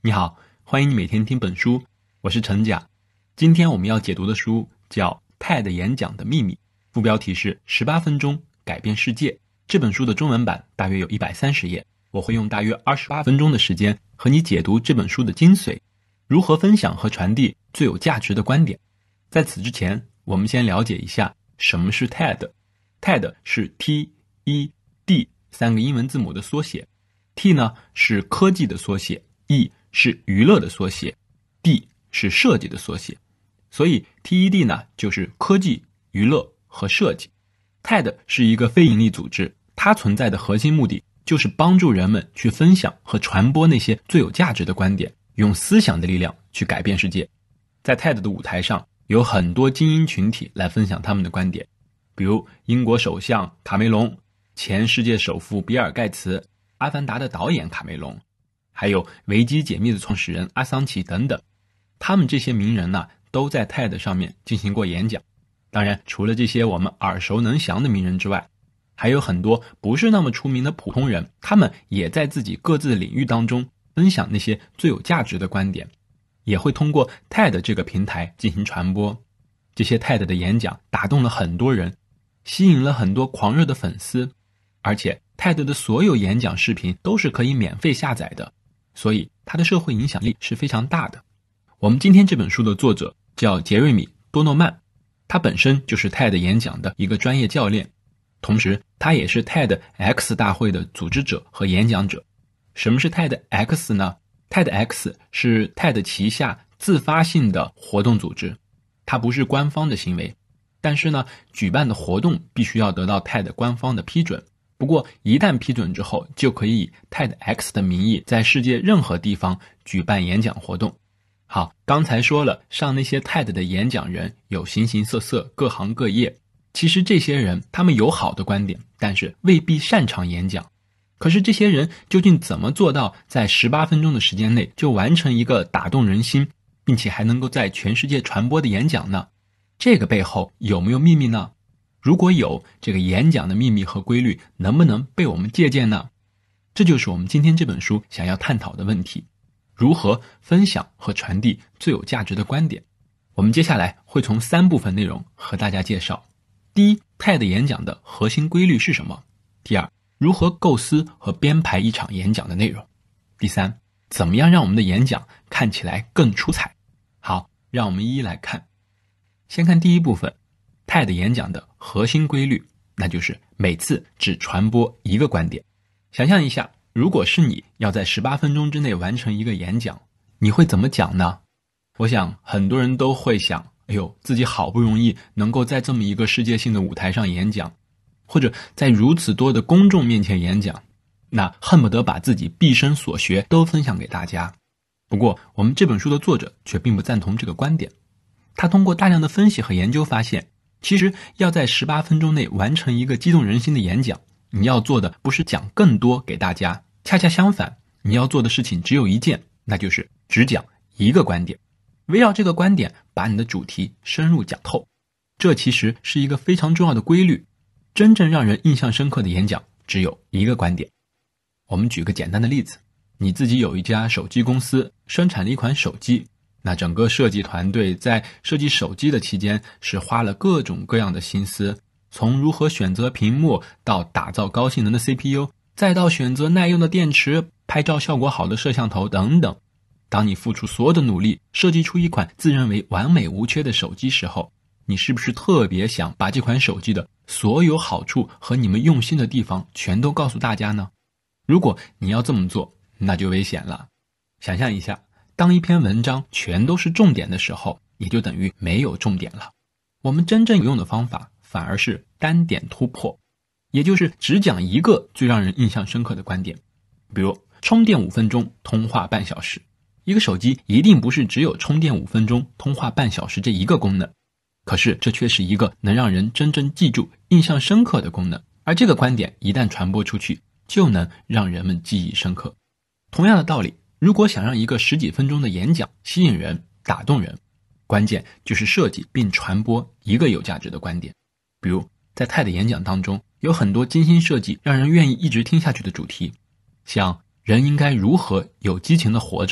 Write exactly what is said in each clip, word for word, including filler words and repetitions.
你好，欢迎你每天听本书，我是陈甲。今天我们要解读的书叫《TED 演讲的秘密》，副标题是十八分钟改变世界。这本书的中文版大约有一百三十页，我会用大约二十八分钟的时间和你解读这本书的精髓，如何分享和传递最有价值的观点。在此之前，我们先了解一下什么是 TED。TED 是 T E D 三个英文字母的缩写， T 呢是科技的缩写， E 是娱乐的缩写， D 是设计的缩写，所以 T E D 呢就是科技、娱乐和设计。 TED 是一个非营利组织，它存在的核心目的就是帮助人们去分享和传播那些最有价值的观点，用思想的力量去改变世界。在 TED 的舞台上，有很多精英群体来分享他们的观点，比如英国首相卡梅隆、前世界首富比尔盖茨、阿凡达的导演卡梅隆，还有维基解密的创始人阿桑奇等等。他们这些名人呢，都在 TED 上面进行过演讲。当然，除了这些我们耳熟能详的名人之外，还有很多不是那么出名的普通人，他们也在自己各自的领域当中分享那些最有价值的观点，也会通过 TED 这个平台进行传播。这些 TED 的演讲打动了很多人，吸引了很多狂热的粉丝，而且 TED 的所有演讲视频都是可以免费下载的，所以它的社会影响力是非常大的。我们今天这本书的作者叫杰瑞米·多诺曼，他本身就是 TED 演讲的一个专业教练，同时他也是 TEDx 大会的组织者和演讲者。什么是 TEDx 呢？ TEDx 是 TED 旗下自发性的活动组织，它不是官方的行为，但是呢，举办的活动必须要得到 TED 官方的批准。不过一旦批准之后，就可以以 TEDx 的名义在世界任何地方举办演讲活动。好，刚才说了，上那些 TED 的演讲人有形形色色，各行各业。其实这些人他们有好的观点，但是未必擅长演讲。可是这些人究竟怎么做到在十八分钟的时间内就完成一个打动人心，并且还能够在全世界传播的演讲呢？这个背后有没有秘密呢？如果有，这个演讲的秘密和规律能不能被我们借鉴呢？这就是我们今天这本书想要探讨的问题，如何分享和传递最有价值的观点。我们接下来会从三部分内容和大家介绍。第一， TED 演讲的核心规律是什么？第二，如何构思和编排一场演讲的内容？第三，怎么样让我们的演讲看起来更出彩？好，让我们一一来看。先看第一部分， TED 演讲的核心规律，那就是每次只传播一个观点。想象一下，如果是你要在十八分钟之内完成一个演讲，你会怎么讲呢？我想很多人都会想，哎呦，自己好不容易能够在这么一个世界性的舞台上演讲，或者在如此多的公众面前演讲，那恨不得把自己毕生所学都分享给大家。不过我们这本书的作者却并不赞同这个观点。他通过大量的分析和研究发现，其实要在十八分钟内完成一个激动人心的演讲，你要做的不是讲更多给大家，恰恰相反，你要做的事情只有一件，那就是只讲一个观点，围绕这个观点把你的主题深入讲透。这其实是一个非常重要的规律，真正让人印象深刻的演讲只有一个观点。我们举个简单的例子，你自己有一家手机公司，生产了一款手机，那整个设计团队在设计手机的期间是花了各种各样的心思，从如何选择屏幕到打造高性能的 C P U， 再到选择耐用的电池、拍照效果好的摄像头等等。当你付出所有的努力设计出一款自认为完美无缺的手机时候，你是不是特别想把这款手机的所有好处和你们用心的地方全都告诉大家呢？如果你要这么做，那就危险了。想象一下，当一篇文章全都是重点的时候，也就等于没有重点了。我们真正有用的方法反而是单点突破，也就是只讲一个最让人印象深刻的观点。比如充电五分钟，通话半小时。一个手机一定不是只有充电五分钟，通话半小时这一个功能，可是这却是一个能让人真正记住、印象深刻的功能。而这个观点一旦传播出去，就能让人们记忆深刻。同样的道理，如果想让一个十几分钟的演讲吸引人、打动人，关键就是设计并传播一个有价值的观点。比如在 TED 演讲当中，有很多精心设计让人愿意一直听下去的主题，像人应该如何有激情的活着，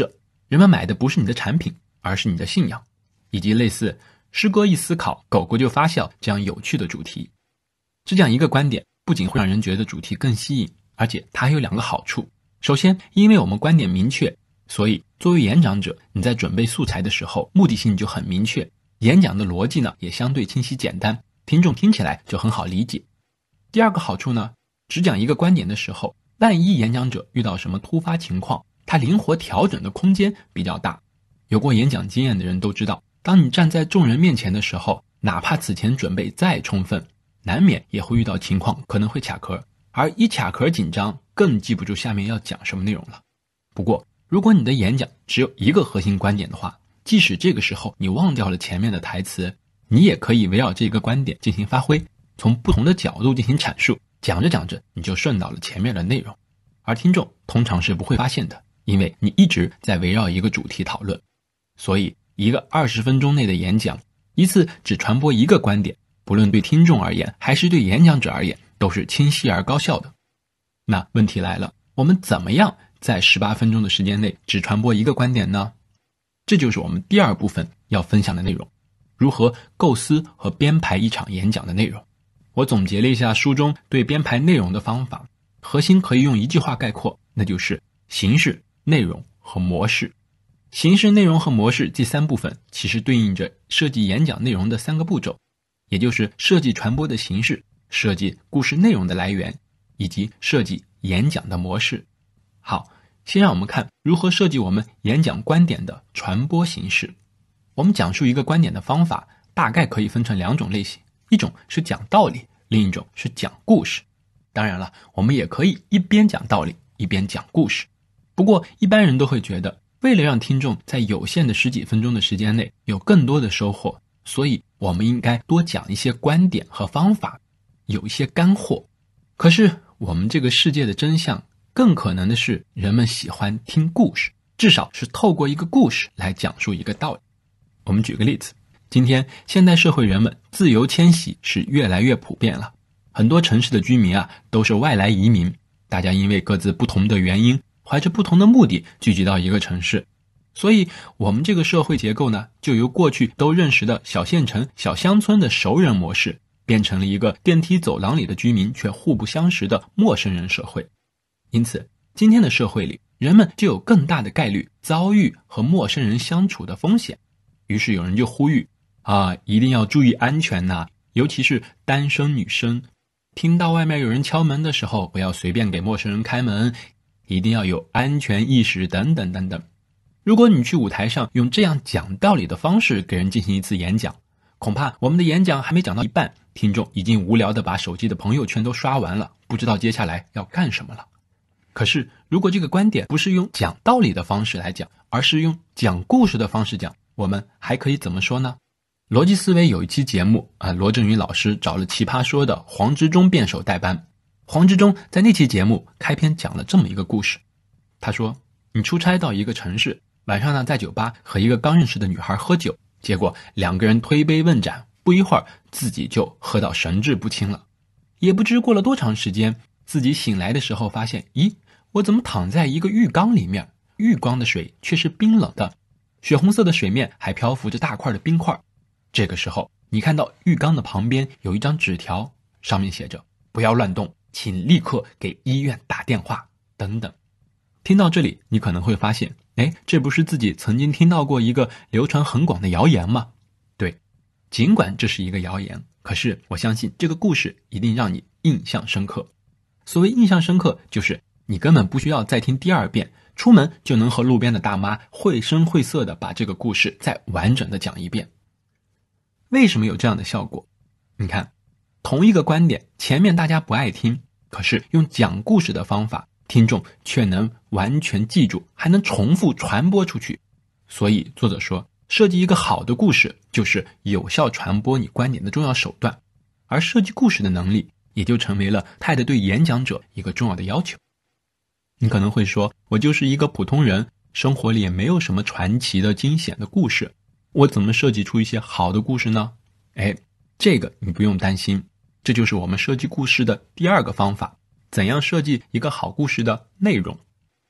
人们买的不是你的产品，而是你的信仰，以及类似诗歌一思考，狗狗就发笑这样有趣的主题。只讲一个观点，不仅会让人觉得主题更吸引，而且它还有两个好处。首先，因为我们观点明确，所以作为演讲者，你在准备素材的时候，目的性就很明确，演讲的逻辑呢也相对清晰简单，听众听起来就很好理解。第二个好处呢，只讲一个观点的时候，万一演讲者遇到什么突发情况，他灵活调整的空间比较大。有过演讲经验的人都知道，当你站在众人面前的时候，哪怕此前准备再充分，难免也会遇到情况可能会卡壳，而一卡壳紧张，更记不住下面要讲什么内容了。不过如果你的演讲只有一个核心观点的话，即使这个时候你忘掉了前面的台词，你也可以围绕这个观点进行发挥，从不同的角度进行阐述，讲着讲着你就顺到了前面的内容，而听众通常是不会发现的，因为你一直在围绕一个主题讨论。所以一个二十分钟内的演讲，一次只传播一个观点，不论对听众而言还是对演讲者而言，都是清晰而高效的。那问题来了，我们怎么样在十八分钟的时间内只传播一个观点呢？这就是我们第二部分要分享的内容，如何构思和编排一场演讲的内容。我总结了一下书中对编排内容的方法，核心可以用一句话概括，那就是形式、内容和模式。形式、内容和模式这三部分其实对应着设计演讲内容的三个步骤，也就是设计传播的形式，设计故事内容的来源，以及设计演讲的模式。好，先让我们看如何设计我们演讲观点的传播形式。我们讲述一个观点的方法大概可以分成两种类型，一种是讲道理，另一种是讲故事。当然了，我们也可以一边讲道理一边讲故事，不过一般人都会觉得，为了让听众在有限的十几分钟的时间内有更多的收获，所以我们应该多讲一些观点和方法，有一些干货。可是我们这个世界的真相更可能的是，人们喜欢听故事，至少是透过一个故事来讲述一个道理。我们举个例子，今天现代社会人们自由迁徙是越来越普遍了，很多城市的居民啊都是外来移民，大家因为各自不同的原因，怀着不同的目的聚集到一个城市，所以我们这个社会结构呢，就由过去都认识的小县城、小乡村的熟人模式，变成了一个电梯走廊里的居民却互不相识的陌生人社会。因此今天的社会里，人们就有更大的概率遭遇和陌生人相处的风险。于是有人就呼吁啊，一定要注意安全呐、啊，尤其是单身女生，听到外面有人敲门的时候，不要随便给陌生人开门，一定要有安全意识等等等等。如果你去舞台上用这样讲道理的方式给人进行一次演讲，恐怕我们的演讲还没讲到一半，听众已经无聊地把手机的朋友圈都刷完了，不知道接下来要干什么了。可是如果这个观点不是用讲道理的方式来讲，而是用讲故事的方式讲，我们还可以怎么说呢？逻辑思维有一期节目啊，罗振宇老师找了奇葩说的黄执中辩手代班。黄执中在那期节目开篇讲了这么一个故事，他说，你出差到一个城市，晚上呢在酒吧和一个刚认识的女孩喝酒，结果两个人推杯问盏，不一会儿自己就喝到神志不清了。也不知过了多长时间，自己醒来的时候发现，咦，我怎么躺在一个浴缸里面，浴缸的水却是冰冷的，血红色的水面还漂浮着大块的冰块。这个时候你看到浴缸的旁边有一张纸条，上面写着不要乱动，请立刻给医院打电话等等。听到这里，你可能会发现，哎，这不是自己曾经听到过一个流传很广的谣言吗？对，尽管这是一个谣言，可是我相信这个故事一定让你印象深刻。所谓印象深刻，就是你根本不需要再听第二遍，出门就能和路边的大妈绘声绘色地把这个故事再完整地讲一遍。为什么有这样的效果？你看，同一个观点，前面大家不爱听，可是用讲故事的方法，听众却能完全记住，还能重复传播出去。所以作者说，设计一个好的故事就是有效传播你观点的重要手段，而设计故事的能力也就成为了T E D对演讲者一个重要的要求。你可能会说，我就是一个普通人，生活里也没有什么传奇的惊险的故事，我怎么设计出一些好的故事呢？哎，这个你不用担心，这就是我们设计故事的第二个方法，怎样设计一个好故事的内容。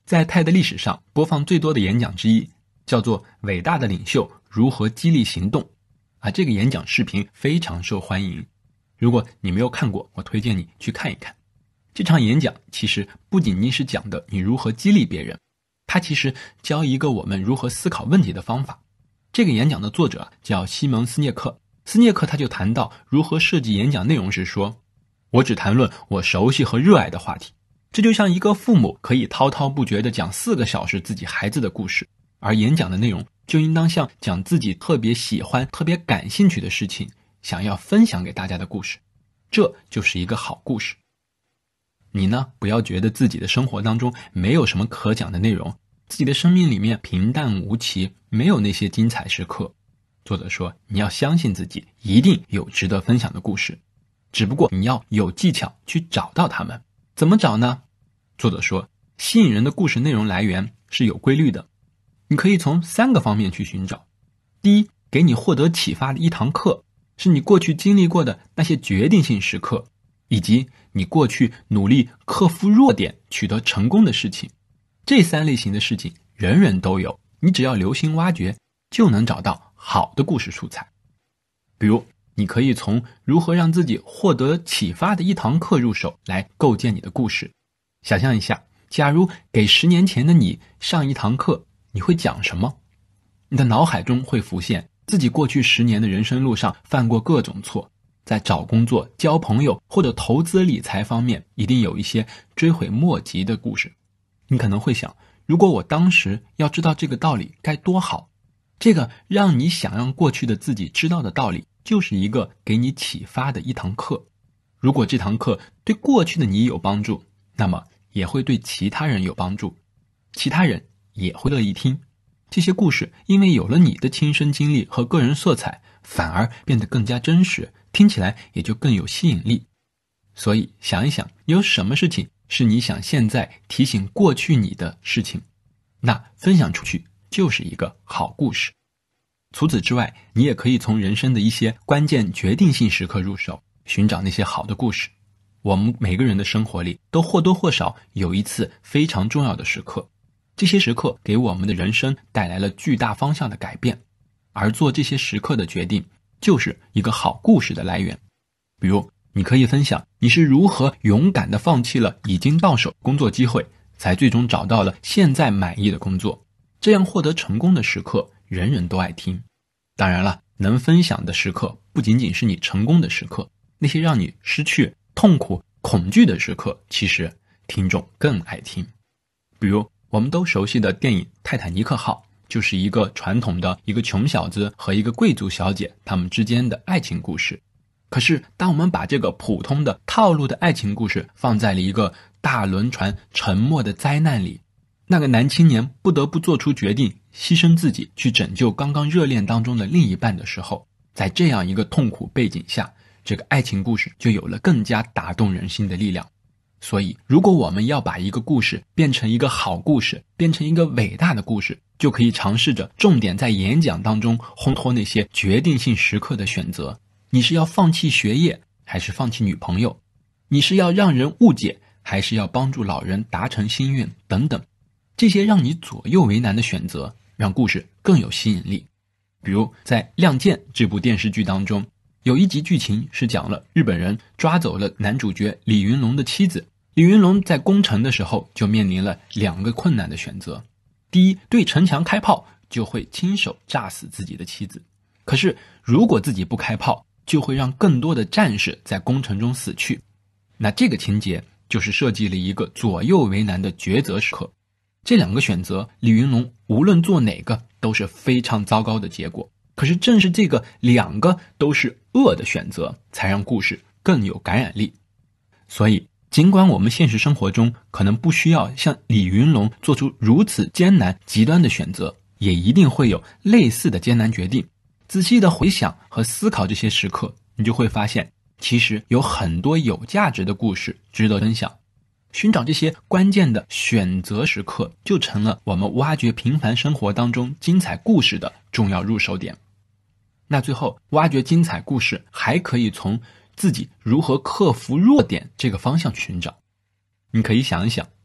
在T E D历史上播放最多的演讲之一，叫做《伟大的领袖如何激励行动》啊，这个演讲视频非常受欢迎。如果你没有看过，我推荐你去看一看。这场演讲其实不仅仅是讲的你如何激励别人，它其实教一个我们如何思考问题的方法。这个演讲的作者叫西蒙斯涅克，斯涅克他就谈到如何设计演讲内容时说，我只谈论我熟悉和热爱的话题。这就像一个父母可以滔滔不绝地讲四个小时自己孩子的故事，而演讲的内容就应当像讲自己特别喜欢特别感兴趣的事情，想要分享给大家的故事。这就是一个好故事。你呢，不要觉得自己的生活当中没有什么可讲的内容，自己的生命里面平淡无奇，没有那些精彩时刻。作者说，你要相信自己一定有值得分享的故事，只不过你要有技巧去找到它们。怎么找呢？作者说，吸引人的故事内容来源是有规律的，你可以从三个方面去寻找。第一，给你获得启发的一堂课，是你过去经历过的那些决定性时刻，以及你过去努力克服弱点取得成功的事情。这三类型的事情人人都有，你只要留心挖掘，就能找到好的故事素材。比如你可以从如何让自己获得启发的一堂课入手来构建你的故事。想象一下，假如给十年前的你上一堂课，你会讲什么？你的脑海中会浮现自己过去十年的人生路上犯过各种错，在找工作、交朋友或者投资理财方面一定有一些追悔莫及的故事。你可能会想，如果我当时要知道这个道理该多好。这个让你想让过去的自己知道的道理，就是一个给你启发的一堂课。如果这堂课对过去的你有帮助，那么也会对其他人有帮助，其他人也会乐意听。这些故事因为有了你的亲身经历和个人色彩，反而变得更加真实，听起来也就更有吸引力。所以想一想，有什么事情是你想现在提醒过去你的事情，那分享出去就是一个好故事。除此之外，你也可以从人生的一些关键决定性时刻入手，寻找那些好的故事。我们每个人的生活里都或多或少有一次非常重要的时刻，这些时刻给我们的人生带来了巨大方向的改变，而做这些时刻的决定就是一个好故事的来源。比如你可以分享你是如何勇敢地放弃了已经到手工作机会，才最终找到了现在满意的工作。这样获得成功的时刻人人都爱听。当然了，能分享的时刻不仅仅是你成功的时刻，那些让你失去、痛苦、恐惧的时刻，其实听众更爱听。比如我们都熟悉的电影《泰坦尼克号》，就是一个传统的一个穷小子和一个贵族小姐他们之间的爱情故事。可是当我们把这个普通的套路的爱情故事放在了一个大轮船沉没的灾难里，那个男青年不得不做出决定，牺牲自己去拯救刚刚热恋当中的另一半的时候，在这样一个痛苦背景下，这个爱情故事就有了更加打动人心的力量。所以如果我们要把一个故事变成一个好故事，变成一个伟大的故事，就可以尝试着重点在演讲当中烘托那些决定性时刻的选择。你是要放弃学业，还是放弃女朋友？你是要让人误解，还是要帮助老人达成心愿？等等，这些让你左右为难的选择，让故事更有吸引力。比如在《亮剑》这部电视剧当中，有一集剧情是讲了日本人抓走了男主角李云龙的妻子。李云龙在攻城的时候就面临了两个困难的选择。第一，对城墙开炮，就会亲手炸死自己的妻子。可是如果自己不开炮，就会让更多的战士在攻城中死去。那这个情节就是设计了一个左右为难的抉择时刻。这两个选择，李云龙无论做哪个都是非常糟糕的结果。可是正是这个两个都是恶的选择，才让故事更有感染力。所以尽管我们现实生活中可能不需要像李云龙做出如此艰难极端的选择，也一定会有类似的艰难决定。仔细的回想和思考这些时刻，你就会发现其实有很多有价值的故事值得分享。寻找这些关键的选择时刻，就成了我们挖掘平凡生活当中精彩故事的重要入手点。那最后，挖掘精彩故事还可以从自己如何克服弱点这个方向寻找。你可以想一想，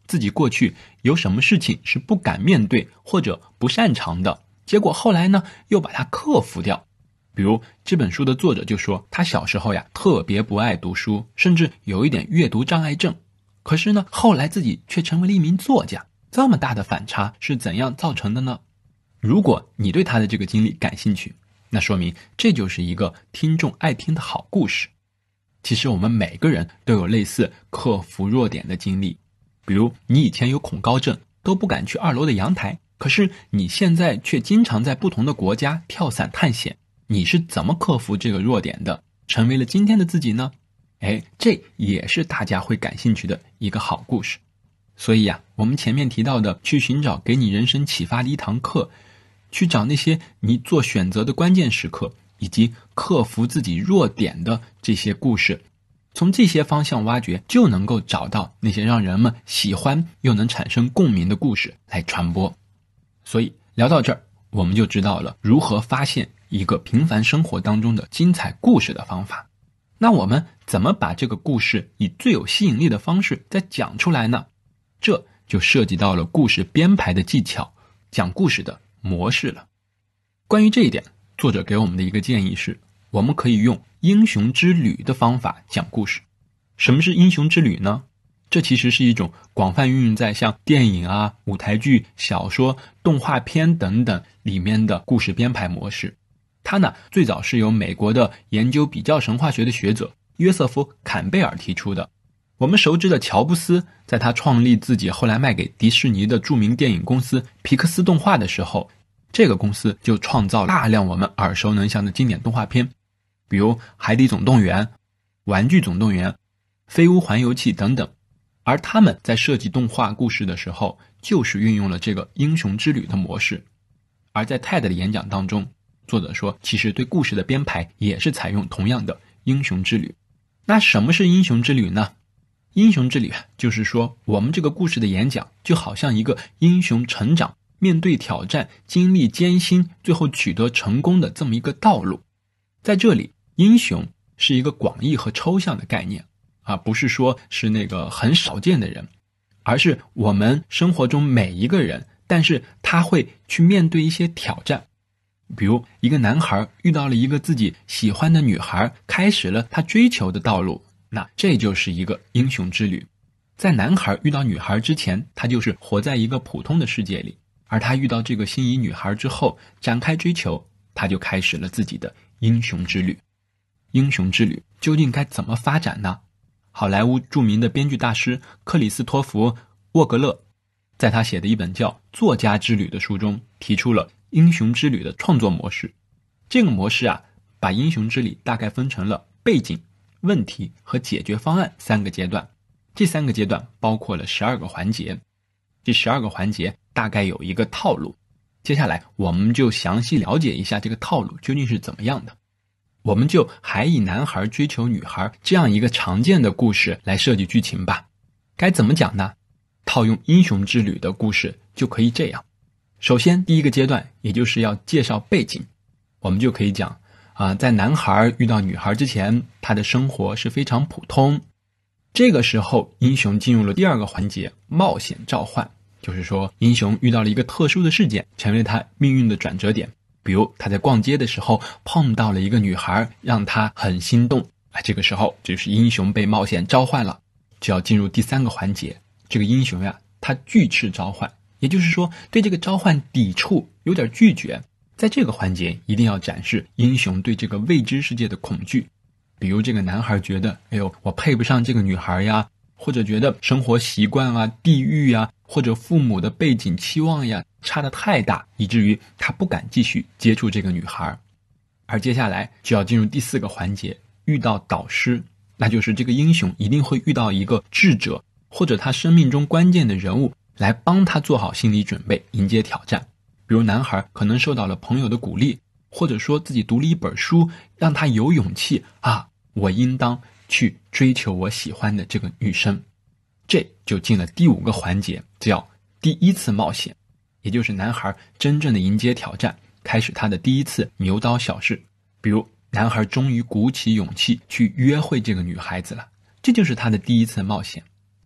自己过去有什么事情是不敢面对或者不擅长的，结果后来呢又把它克服掉。比如这本书的作者就说，他小时候呀特别不爱读书，甚至有一点阅读障碍症，可是呢后来自己却成为了一名作家。这么大的反差是怎样造成的呢？如果你对他的这个经历感兴趣，那说明这就是一个听众爱听的好故事。其实我们每个人都有类似克服弱点的经历，比如你以前有恐高症，都不敢去二楼的阳台，可是你现在却经常在不同的国家跳伞探险，你是怎么克服这个弱点的，成为了今天的自己呢？哎，这也是大家会感兴趣的一个好故事。所以呀，我们前面提到的去寻找给你人生启发的一堂课，去找那些你做选择的关键时刻，以及克服自己弱点的这些故事，从这些方向挖掘，就能够找到那些让人们喜欢又能产生共鸣的故事来传播。所以聊到这儿，我们就知道了如何发现一个平凡生活当中的精彩故事的方法。那我们怎么把这个故事以最有吸引力的方式再讲出来呢？这就涉及到了故事编排的技巧，讲故事的模式了。关于这一点，作者给我们的一个建议是，我们可以用英雄之旅的方法讲故事。什么是英雄之旅呢？这其实是一种广泛运用在像电影啊、舞台剧、小说、动画片等等里面的故事编排模式。它呢，最早是由美国的研究比较神话学的学者约瑟夫·坎贝尔提出的。我们熟知的乔布斯，在他创立自己后来卖给迪士尼的著名电影公司皮克斯动画的时候，这个公司就创造了大量我们耳熟能详的经典动画片，比如《海底总动员》、《玩具总动员》、《飞屋环游记》等等。而他们在设计动画故事的时候，就是运用了这个英雄之旅的模式。而在 T E D 的演讲当中，作者说，其实对故事的编排也是采用同样的英雄之旅。那什么是英雄之旅呢？英雄之旅就是说，我们这个故事的演讲就好像一个英雄成长，面对挑战，经历艰辛，最后取得成功的这么一个道路。在这里，英雄是一个广义和抽象的概念啊，不是说是那个很少见的人，而是我们生活中每一个人，但是他会去面对一些挑战。比如一个男孩遇到了一个自己喜欢的女孩，开始了他追求的道路，那这就是一个英雄之旅。在男孩遇到女孩之前，他就是活在一个普通的世界里，而他遇到这个心仪女孩之后，展开追求，他就开始了自己的英雄之旅。英雄之旅究竟该怎么发展呢？好莱坞著名的编剧大师克里斯托弗·沃格勒在他写的一本叫《作家之旅》的书中，提出了英雄之旅的创作模式。这个模式啊，把英雄之旅大概分成了背景、问题和解决方案三个阶段。这三个阶段包括了十二个环节，这十二个环节大概有一个套路。接下来我们就详细了解一下这个套路究竟是怎么样的。我们就还以男孩追求女孩这样一个常见的故事来设计剧情吧。该怎么讲呢？套用英雄之旅的故事就可以这样。首先第一个阶段，也就是要介绍背景，我们就可以讲啊，在男孩遇到女孩之前，他的生活是非常普通。这个时候英雄进入了第二个环节，冒险召唤，就是说英雄遇到了一个特殊的事件，成为了他命运的转折点。比如他在逛街的时候碰到了一个女孩，让他很心动，这个时候就是英雄被冒险召唤了，就要进入第三个环节。这个英雄呀，他拒斥召唤，也就是说对这个召唤抵触，有点拒绝。在这个环节一定要展示英雄对这个未知世界的恐惧。比如这个男孩觉得，哎呦，我配不上这个女孩呀，或者觉得生活习惯啊、地域啊，或者父母的背景期望呀差得太大，以至于他不敢继续接触这个女孩。而接下来就要进入第四个环节，遇到导师，那就是这个英雄一定会遇到一个智者，或者他生命中关键的人物，来帮他做好心理准备，迎接挑战。比如男孩可能受到了朋友的鼓励，或者说自己读了一本书，让他有勇气啊，我应当去追求我喜欢的这个女生。这就进了第五个环节，叫第一次冒险，也就是男孩真正的迎接挑战，开始他的第一次牛刀小试。比如男孩终于鼓起勇气去约会这个女孩子了，这就是他的第一次冒险。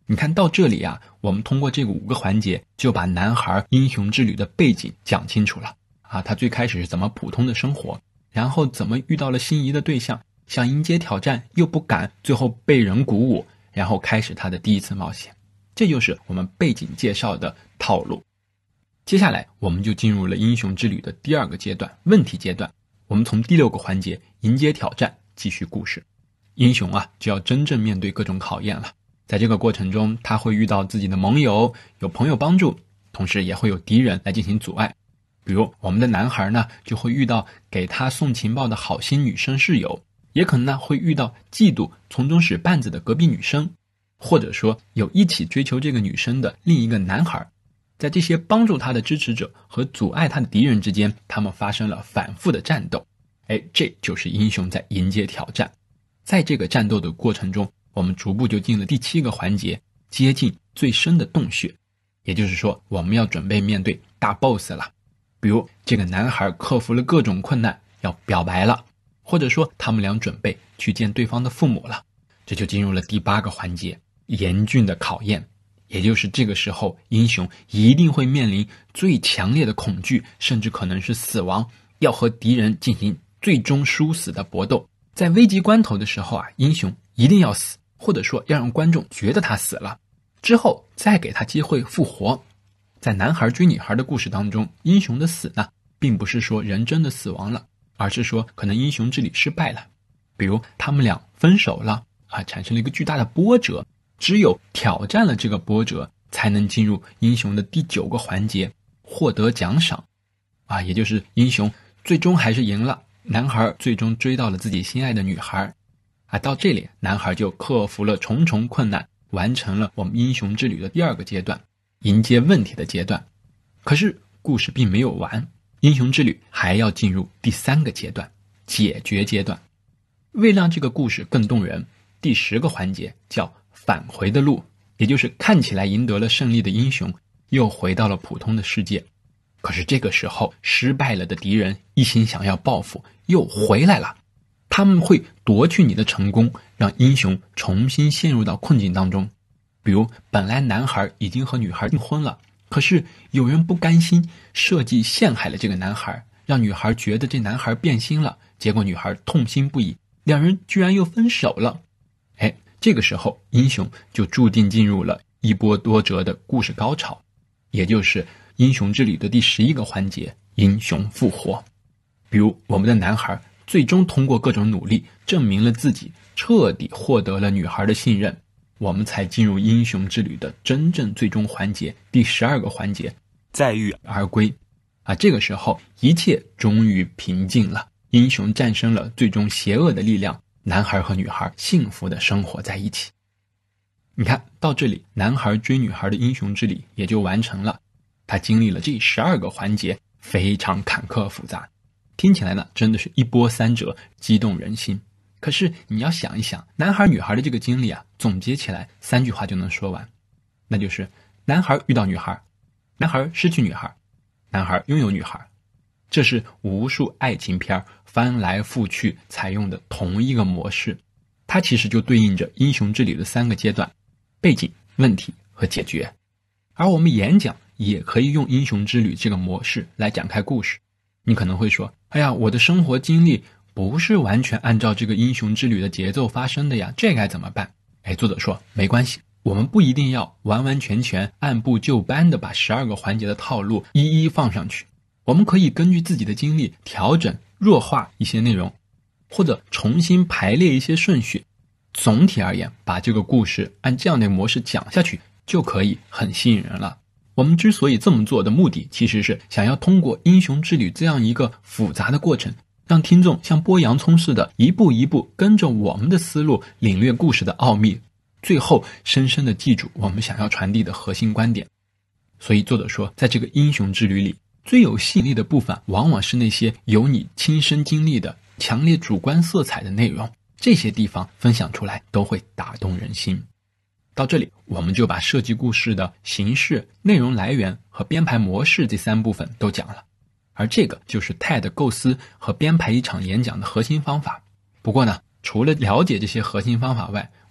你看到这里啊，我们通过这个五个环节就把男孩英雄之旅的背景讲清楚了啊，他最开始是怎么普通的生活，然后怎么遇到了心仪的对象，想迎接挑战又不敢，最后被人鼓舞，然后开始他的第一次冒险。这就是我们背景介绍的套路。接下来我们就进入了英雄之旅的第二个阶段，问题阶段。我们从第六个环节迎接挑战继续故事。英雄啊就要真正面对各种考验了。在这个过程中，他会遇到自己的盟友，有朋友帮助，同时也会有敌人来进行阻碍。比如我们的男孩呢，就会遇到给他送情报的好心女生室友，也可能呢会遇到嫉妒从中使绊子的隔壁女生，或者说有一起追求这个女生的另一个男孩。在这些帮助他的支持者和阻碍他的敌人之间，他们发生了反复的战斗。哎，这就是英雄在迎接挑战。在这个战斗的过程中，我们逐步就进了第七个环节，接近最深的洞穴。也就是说，我们要准备面对大 boss 了。比如这个男孩克服了各种困难，要表白了，或者说他们俩准备去见对方的父母了。这就进入了第八个环节，严峻的考验。也就是这个时候，英雄一定会面临最强烈的恐惧，甚至可能是死亡，要和敌人进行最终殊死的搏斗。在危急关头的时候啊，英雄一定要死，或者说要让观众觉得他死了，之后再给他机会复活。在男孩追女孩的故事当中，英雄的死呢，并不是说人真的死亡了，而是说可能英雄之旅失败了，比如他们俩分手了啊，产生了一个巨大的波折，只有挑战了这个波折，才能进入英雄的第九个环节，获得奖赏啊，也就是英雄最终还是赢了，男孩最终追到了自己心爱的女孩啊。到这里，男孩就克服了重重困难，完成了我们英雄之旅的第二个阶段，迎接问题的阶段。可是故事并没有完，英雄之旅还要进入第三个阶段，解决阶段。为让这个故事更动人，第十个环节叫返回的路，也就是看起来赢得了胜利的英雄又回到了普通的世界。可是这个时候，失败了的敌人一心想要报复，又回来了。他们会夺去你的成功，让英雄重新陷入到困境当中。比如本来男孩已经和女孩订婚了，可是有人不甘心，设计陷害了这个男孩，让女孩觉得这男孩变心了，结果女孩痛心不已，两人居然又分手了。哎，这个时候英雄就注定进入了一波多折的故事高潮，也就是英雄之旅的第十一个环节，英雄复活。比如我们的男孩最终通过各种努力证明了自己，彻底获得了女孩的信任，我们才进入英雄之旅的真正最终环节，第十二个环节，载誉而归啊。这个时候一切终于平静了，英雄战胜了最终邪恶的力量，男孩和女孩幸福的生活在一起。你看到这里，男孩追女孩的英雄之旅也就完成了。他经历了这十二个环节，非常坎坷复杂，听起来呢真的是一波三折，激动人心。可是你要想一想，男孩女孩的这个经历啊，总结起来三句话就能说完，那就是男孩遇到女孩，男孩失去女孩，男孩拥有女孩。这是无数爱情片翻来覆去采用的同一个模式，它其实就对应着英雄之旅的三个阶段：背景、问题和解决。而我们演讲也可以用英雄之旅这个模式来展开故事。你可能会说，哎呀，我的生活经历不是完全按照这个英雄之旅的节奏发生的呀，这该怎么办？哎，作者说没关系，我们不一定要完完全全按部就班的把十二个环节的套路一一放上去，我们可以根据自己的经历调整弱化一些内容，或者重新排列一些顺序。总体而言，把这个故事按这样的模式讲下去，就可以很吸引人了。我们之所以这么做的目的，其实是想要通过英雄之旅这样一个复杂的过程，让听众像剥洋葱似的一步一步跟着我们的思路领略故事的奥秘，最后深深地记住我们想要传递的核心观点。所以作者说，在这个英雄之旅里，最有吸引力的部分往往是那些有你亲身经历的强烈主观色彩的内容，这些地方分享出来都会打动人心。到这里，我们就把设计故事的形式、内容来源和编排模式这三部分都讲了。而这个就是 T E D 构思和编排一场演讲的核心方法。不过呢，除了了解这些核心方法外，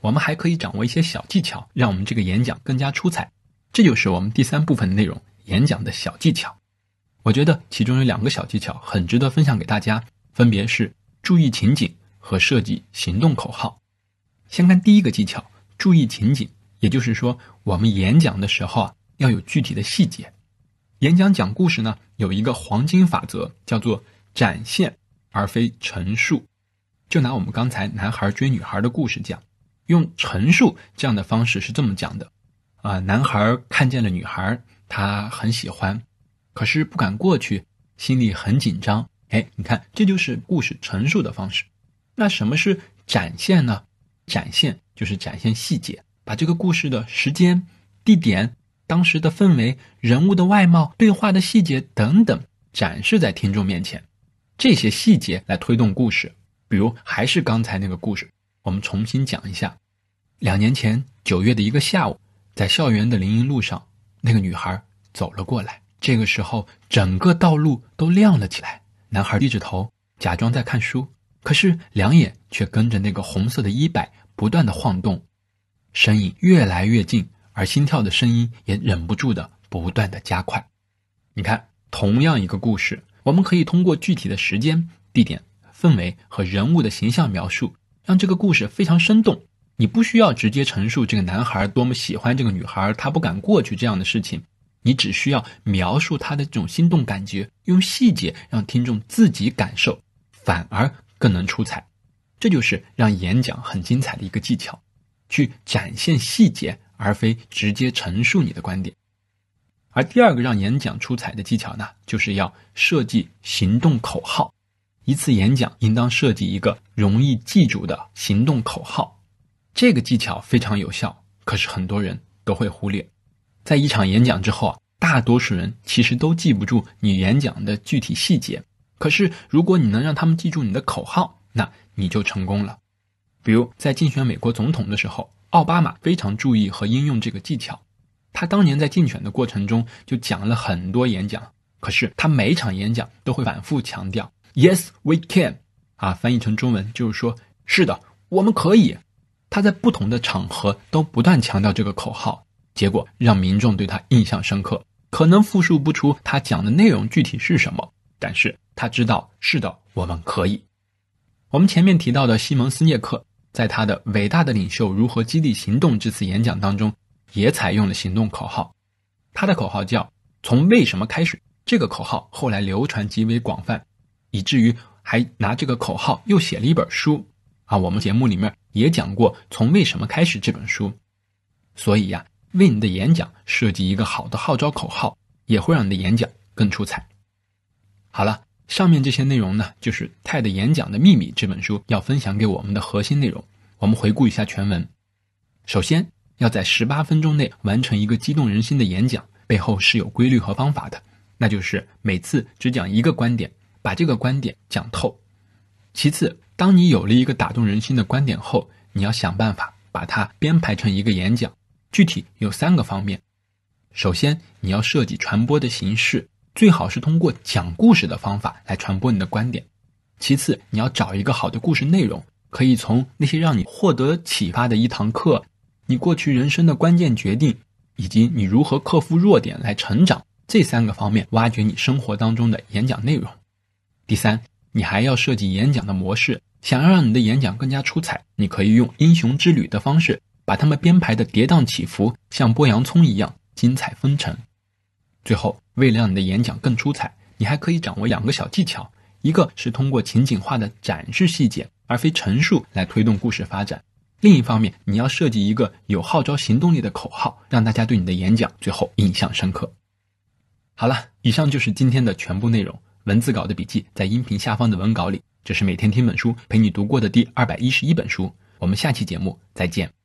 我们还可以掌握一些小技巧，让我们这个演讲更加出彩。这就是我们第三部分的内容，演讲的小技巧。我觉得其中有两个小技巧很值得分享给大家，分别是注意情景和设计行动口号。先看第一个技巧，注意情景，也就是说我们演讲的时候啊，要有具体的细节。演讲讲故事呢，有一个黄金法则，叫做展现而非陈述。就拿我们刚才男孩追女孩的故事讲，用陈述这样的方式是这么讲的啊、呃，男孩看见了女孩，他很喜欢，可是不敢过去，心里很紧张。哎，你看，这就是故事陈述的方式。那什么是展现呢？展现就是展现细节，把这个故事的时间、地点、当时的氛围、人物的外貌、对话的细节等等展示在听众面前。这些细节来推动故事。比如还是刚才那个故事，我们重新讲一下。两年前九月的一个下午，在校园的林荫路上，那个女孩走了过来。这个时候整个道路都亮了起来，男孩低着头假装在看书，可是两眼却跟着那个红色的衣摆不断的晃动，身影越来越近，而心跳的声音也忍不住的不断的加快。你看，同样一个故事，我们可以通过具体的时间、地点、氛围和人物的形象描述，让这个故事非常生动。你不需要直接陈述这个男孩多么喜欢这个女孩，他不敢过去这样的事情，你只需要描述他的这种心动感觉，用细节让听众自己感受，反而更能出彩。这就是让演讲很精彩的一个技巧，去展现细节，而非直接陈述你的观点。而第二个让演讲出彩的技巧呢，就是要设计行动口号。一次演讲应当设计一个容易记住的行动口号，这个技巧非常有效，可是很多人都会忽略。在一场演讲之后啊，大多数人其实都记不住你演讲的具体细节，可是如果你能让他们记住你的口号，那你就成功了。比如在竞选美国总统的时候，奥巴马非常注意和应用这个技巧。他当年在竞选的过程中就讲了很多演讲，可是他每一场演讲都会反复强调Yes, we can 啊，翻译成中文就是说，是的，我们可以。他在不同的场合都不断强调这个口号，结果让民众对他印象深刻。可能复述不出他讲的内容具体是什么，但是他知道，是的，我们可以。我们前面提到的西蒙斯涅克，在他的伟大的领袖如何激励行动这次演讲当中，也采用了行动口号。他的口号叫从为什么开始，这个口号后来流传极为广泛，以至于还拿这个口号又写了一本书啊，我们节目里面也讲过《从为什么开始》这本书。所以呀、啊，为你的演讲设计一个好的号召口号，也会让你的演讲更出彩。好了，上面这些内容呢，就是《泰的演讲的秘密》这本书要分享给我们的核心内容。我们回顾一下全文。首先，要在十八分钟内完成一个激动人心的演讲，背后是有规律和方法的，那就是每次只讲一个观点，把这个观点讲透。其次，当你有了一个打动人心的观点后，你要想办法把它编排成一个演讲。具体有三个方面。首先，你要设计传播的形式，最好是通过讲故事的方法来传播你的观点。其次，你要找一个好的故事内容，可以从那些让你获得启发的一堂课，你过去人生的关键决定，以及你如何克服弱点来成长，这三个方面挖掘你生活当中的演讲内容。第三，你还要设计演讲的模式，想要让你的演讲更加出彩，你可以用英雄之旅的方式，把它们编排的跌宕起伏，像剥洋葱一样精彩纷呈。最后，为了让你的演讲更出彩，你还可以掌握两个小技巧，一个是通过情景化的展示细节，而非陈述来推动故事发展。另一方面，你要设计一个有号召行动力的口号，让大家对你的演讲最后印象深刻。好了，以上就是今天的全部内容。文字稿的笔记在音频下方的文稿里，这是每天听本书陪你读过的第二百一十一本书。我们下期节目再见。